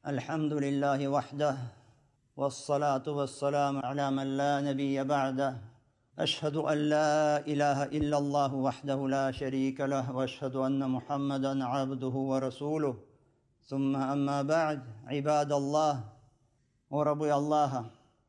الحمد لله وحده والصلاة والسلام على من لا نبي بعده أشهد أن لا إله إلا الله وحده لا شريك له وأشهد أن محمدا عبده ورسوله ثم أما بعد عباد الله وربي الله.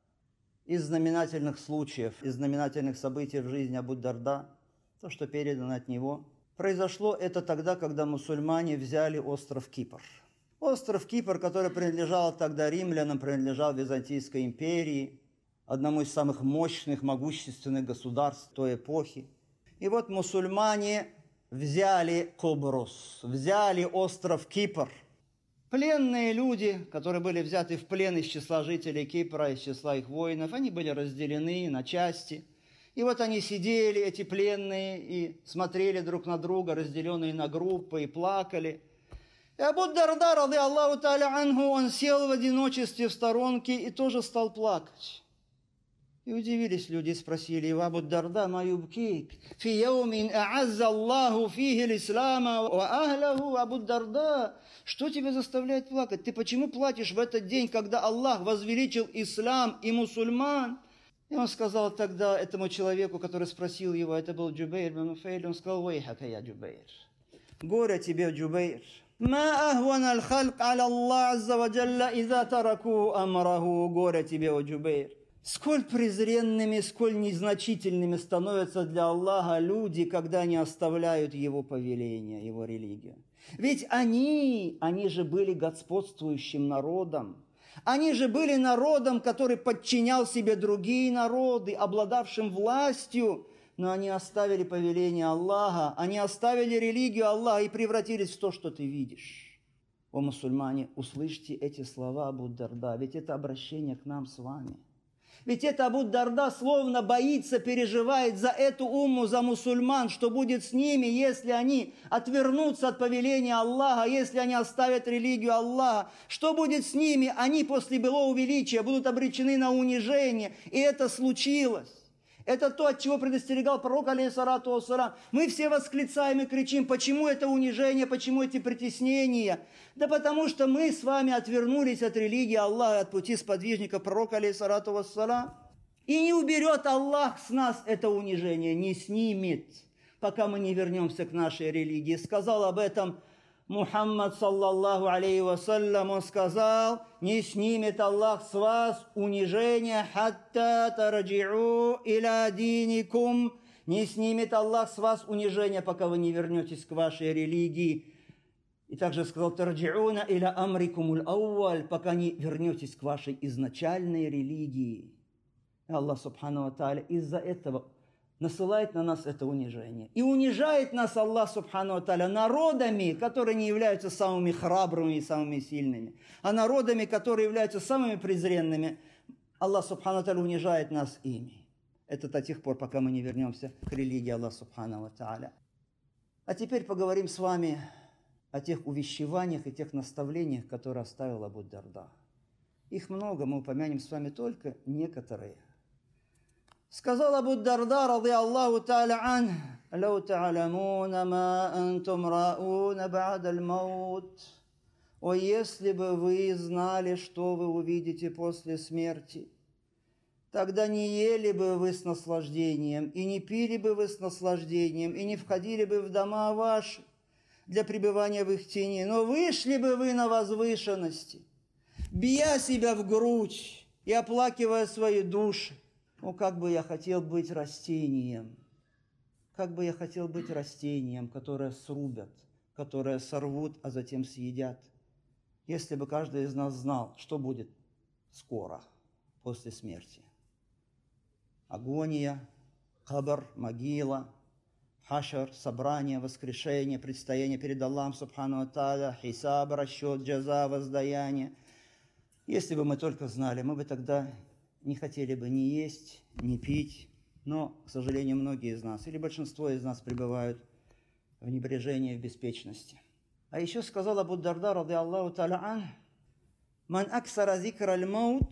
Из знаменательных случаев, из знаменательных событий в жизни Абу Дарда, то, что передано от него, произошло это тогда, когда мусульмане взяли остров Кипр. Остров Кипр, который принадлежал тогда римлянам, принадлежал Византийской империи, одному из самых мощных, могущественных государств той эпохи. И вот мусульмане взяли Кобрус, взяли остров Кипр. Пленные люди, которые были взяты в плен из числа жителей Кипра, из числа их воинов, они были разделены на части. И вот они сидели, эти пленные, и смотрели друг на друга, разделенные на группы, и плакали. И Абу Дарда, рады Аллаху та'аля анху, он сел в одиночестве в сторонке и тоже стал плакать. И удивились люди, спросили его: Абу Дарда, ма юбкик? Фи яумин а'азза Аллаху фихи l'ислама ва ахлаху. Абу Дарда, что тебя заставляет плакать? Ты почему плачешь в этот день, когда Аллах возвеличил ислам и мусульман? И он сказал тогда этому человеку, который спросил его, это был Джубейр бин Нуфейль, он сказал: вайхака я Джубейр. Горе тебе, Джубейр. Ма ахвана аль-халк аля Аллах азза ва джалла иза тараку амраху. Горе тебе, о Джубейр. Сколь презренными, сколь незначительными становятся для Аллаха люди, когда они оставляют Его повеление, Его религию. Ведь они же были господствующим народом. Они же были народом, который подчинял себе другие народы, обладавшим властью. Но они оставили повеление Аллаха, они оставили религию Аллаха и превратились в то, что ты видишь. О мусульмане, услышьте эти слова Абу Дарда, ведь это обращение к нам с вами. Ведь это Абу Дарда словно боится, переживает за эту умму, за мусульман, что будет с ними, если они отвернутся от повеления Аллаха, если они оставят религию Аллаха. Что будет с ними? Они после былого величия будут обречены на унижение. И это случилось. Это то, от чего предостерегал пророк, алейхиссалату вассалам. Мы все восклицаем и кричим: почему это унижение, почему эти притеснения? Да потому что мы с вами отвернулись от религии Аллаха, от пути сподвижника пророка, алейхиссалату вассалам. И не уберет Аллах с нас это унижение, не снимет, пока мы не вернемся к нашей религии. Сказал об этом Мухаммад, саллаллаху алейхи вассалям, он сказал: не снимет Аллах с вас унижение, хатта тараджиу иля диникум. Не снимет Аллах с вас унижение, пока вы не вернетесь к вашей религии. И также сказал: тараджиуна иля амрикумуль ауаль, пока не вернетесь к вашей изначальной религии. И Аллах субхану ва тааля из-за этого насылает на нас это унижение. И унижает нас Аллах субхану ва тааля народами, которые не являются самыми храбрыми и самыми сильными, а народами, которые являются самыми презренными. Аллах субхану ва тааля унижает нас ими. Это до тех пор, пока мы не вернемся к религии Аллаха субхану ва тааля. А теперь поговорим с вами о тех увещеваниях и тех наставлениях, которые оставил Абу Дарда. Их много, мы упомянем с вами только некоторые. Сказал Абу Дарда, рады Аллаху та'аля ан: «Лау та'алямуна ма антум рауна ба'да аль-маут». О, если бы вы знали, что вы увидите после смерти, тогда не ели бы вы с наслаждением, и не пили бы вы с наслаждением, и не входили бы в дома ваши для пребывания в их тени, но вышли бы вы на возвышенности, бия себя в грудь и оплакивая свои души. О, как бы я хотел быть растением, как бы я хотел быть растением, которое срубят, которое сорвут, а затем съедят. Если бы каждый из нас знал, что будет скоро, после смерти. Агония, кабр, могила, хашар, собрание, воскрешение, предстояние перед Аллахом субхану ва тааля, хисаб, расчет, джаза, воздаяние. Если бы мы только знали, мы бы тогда не хотели бы ни есть, ни пить, но, к сожалению, многие из нас, или большинство из нас пребывают в небрежении, в беспечности. А еще сказал Абу Дарда, рады Аллаху та'аля ан: «Ман аксара зикра аль-маут,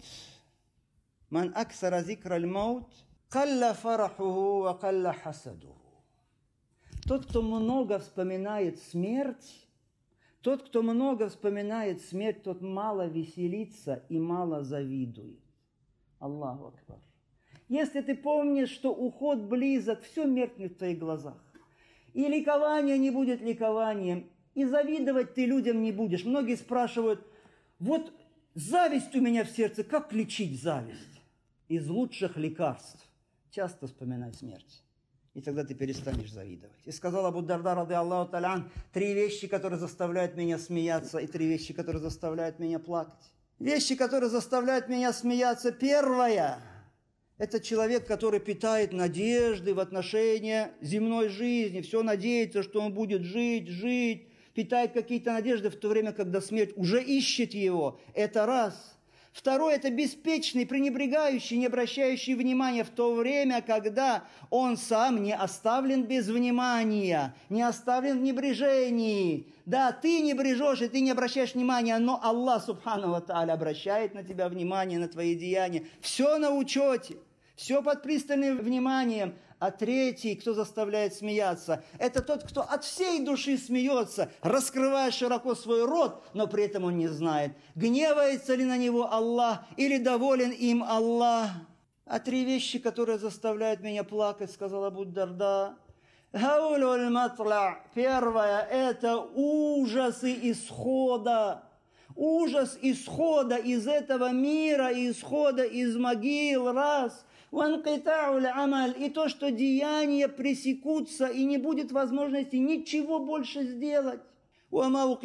калла фарахуху ва калла хасадуху». Тот, кто много вспоминает смерть, Тот, кто много вспоминает смерть, тот мало веселится и мало завидует. Аллаху Акбар. Если ты помнишь, что уход близок, все меркнет в твоих глазах. И ликование не будет ликованием, и завидовать ты людям не будешь. Многие спрашивают, вот зависть у меня в сердце, как лечить зависть? Из лучших лекарств часто вспоминай смерть. И тогда ты перестанешь завидовать. И сказал Абу Дарда, рады Аллаху та'аля, 3 вещи, которые заставляют меня смеяться, и 3 вещи, которые заставляют меня плакать. Вещи, которые заставляют меня смеяться. Первое – это человек, который питает надежды в отношении земной жизни. Все надеется, что он будет жить, питает какие-то надежды, в то время, когда смерть уже ищет его. Это раз. Второе – это беспечный, пренебрегающий, не обращающий внимания в то время, когда он сам не оставлен без внимания, не оставлен в небрежении. Да, ты не брежешь, и ты не обращаешь внимания, но Аллах, субхану ва тааля, обращает на тебя внимание, на твои деяния. Все на учете, все под пристальным вниманием. А третий, кто заставляет смеяться, это тот, кто от всей души смеется, раскрывая широко свой рот, но при этом он не знает, гневается ли на него Аллах или доволен им Аллах. А 3 вещи, которые заставляют меня плакать, сказал Абу Дарда. Хаулюль матла. Первое – это ужасы исхода. Ужас исхода из этого мира, исхода из могил, раз – и то, что деяния пресекутся, и не будет возможности ничего больше сделать. И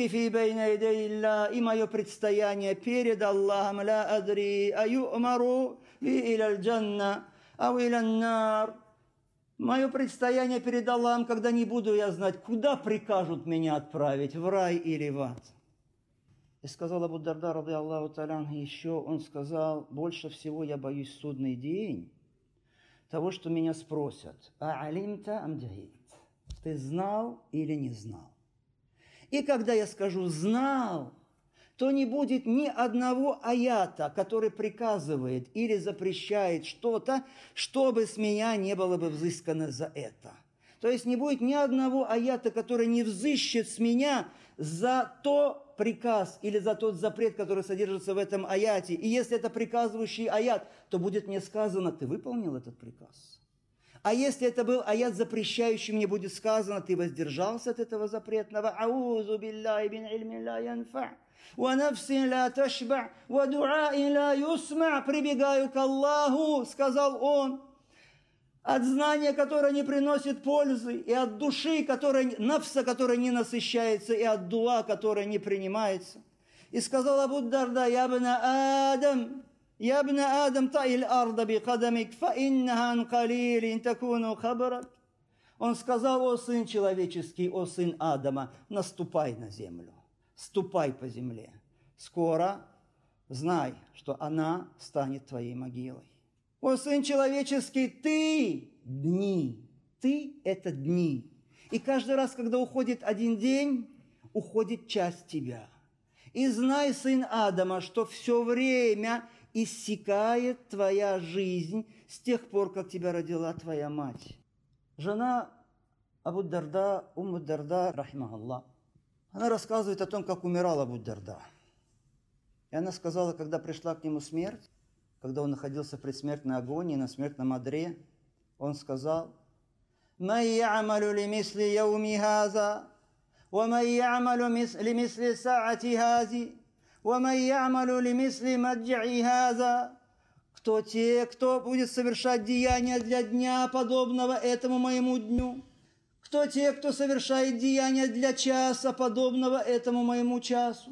мое предстояние перед Аллахом, мое предстояние перед Аллахом, когда не буду я знать, куда прикажут меня отправить, в рай или в ад. И сказал Абу Дарда, рады Аллаху та'аля, еще он сказал, больше всего я боюсь судный день, того, что меня спросят, а'алимта ам джахилт? Ты знал или не знал? И когда я скажу «знал», то не будет ни одного аята, который приказывает или запрещает что-то, чтобы с меня не было бы взыскано за это. То есть не будет ни одного аята, который не взыщет с меня за то приказ или за тот запрет, который содержится в этом аяте. И если это приказывающий аят, то будет мне сказано, ты выполнил этот приказ. А если это был аят запрещающий, мне будет сказано, ты воздержался от этого запретного. Аузу билляхи бин ильми ла янфа, ва нафсин ла ташба, ва дуаин ла юсма. Прибегаю к Аллаху, сказал он, от знания, которое не приносит пользы, и от души, нафса, которая не насыщается, и от дуа, которая не принимается. И сказал Абу Дарда, ябна Адам, та'иль арда би кадамик, фа иннаха ан калилин такуну хабарак. Он сказал, о сын человеческий, о сын Адама, наступай на землю, ступай по земле. Скоро знай, что она станет твоей могилой. О, сын человеческий, ты дни. Ты – это дни. И каждый раз, когда уходит один день, уходит часть тебя. И знай, сын Адама, что все время иссякает твоя жизнь с тех пор, как тебя родила твоя мать. Жена Абу Дарда, Умму Дарда, рахимахаллах, она рассказывает о том, как умирал Абу Дарда. И она сказала, когда пришла к нему смерть, когда он находился в предсмертной агонии, на смертном одре, он сказал, «Ман я'малу лимисли яуми хаза, ва ман я'малу лимисли саати хази, ва ман я'малу лимисли маджаи хаза». Кто будет совершать деяния для дня, подобного этому моему дню? Кто совершает деяния для часа, подобного этому моему часу?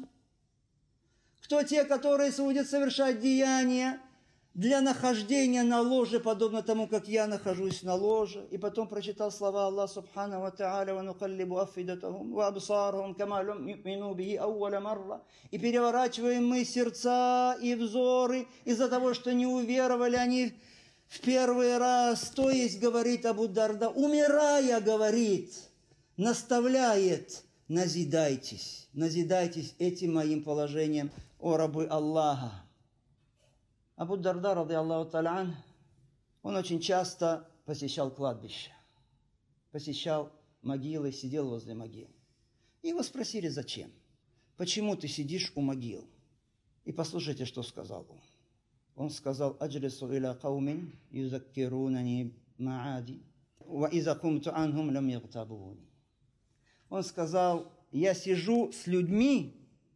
Кто которые будут совершать деяния для нахождения на ложе, подобно тому, как я нахожусь на ложе. И потом прочитал слова Аллаха Субхану ва Тааля, ва нукаллибу афидатахум, ва абсарахум, кама лам ю'мину бихи ауаля марра. И переворачиваем мы сердца и взоры из-за того, что не уверовали они в первый раз. То есть, говорит Абу Дарда, умирая, говорит, наставляет, назидайтесь этим моим положением, о рабы Аллаха. Абу Дарда, рады Аллаху та'аля, он очень часто посещал кладбище, посещал могилы, сидел возле могил. Его спросили, зачем? почему ты сидишь у могил? И послушайте, что сказал он. Он сказал: «Аджлису иля каумин юзаккирунани маади, ва иза кумту анхум лам ягтабуни». Он сказал: я сижу с людьми,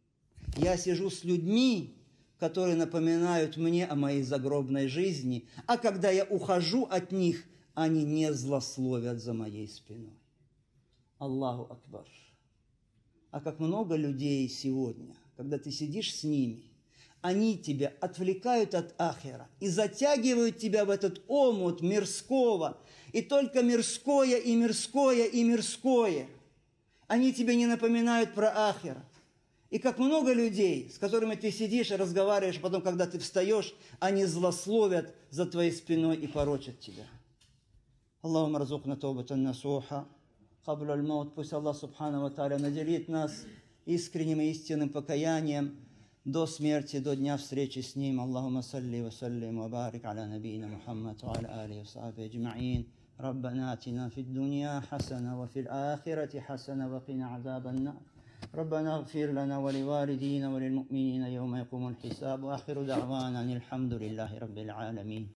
которые напоминают мне о моей загробной жизни, а когда я ухожу от них, они не злословят за моей спиной. Аллаху Акбар. А как много людей сегодня, когда ты сидишь с ними, они тебя отвлекают от ахира и затягивают тебя в этот омут мирского, и только мирское, и мирское, и мирское. Они тебе не напоминают про ахира. И как много людей, с которыми ты сидишь и разговариваешь, потом, когда ты встаешь, они злословят за твоей спиной и порочат тебя. Аллахумма разукна таубатан насуха, кабля аль-маут. Пусть Аллах Субхану ва Тааля наделит нас искренним и истинным покаянием до смерти, до дня встречи с Ним. Аллахумма салли ва саллим ва барик аля набийна Мухаммад ва аля алихи ва сахбихи аджмаин. ربنا آتنا في الدنيا حسنة وفي الآخرة حسنة وقنا عذاب النار. ربنا اغفر لنا ولوالدينا وللمؤمنين يوم يقوم الحساب. وآخر دعوانا الحمد لله رب العالمين.